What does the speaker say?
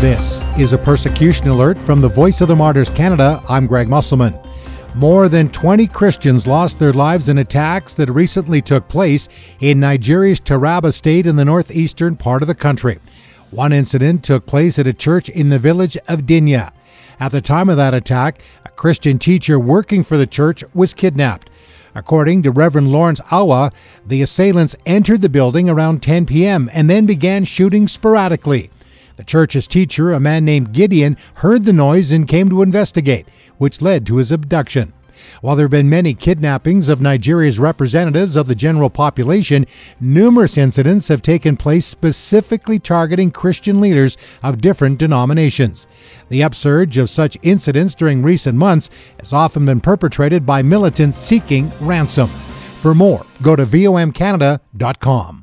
This is a persecution alert from the Voice of the Martyrs Canada. I'm Greg Musselman. More than 20 Christians lost their lives in attacks that recently took place in Nigeria's Taraba state in the northeastern part of the country. One incident took place at a church in the village of Dinya. At the time of that attack, a Christian teacher working for the church was kidnapped. According to Reverend Lawrence Awa, the assailants entered the building around 10 p.m. and then began shooting sporadically. The church's teacher, a man named Gideon, heard the noise and came to investigate, which led to his abduction. While there have been many kidnappings of Nigeria's representatives of the general population, numerous incidents have taken place specifically targeting Christian leaders of different denominations. The upsurge of such incidents during recent months has often been perpetrated by militants seeking ransom. For more, go to VOMcanada.com.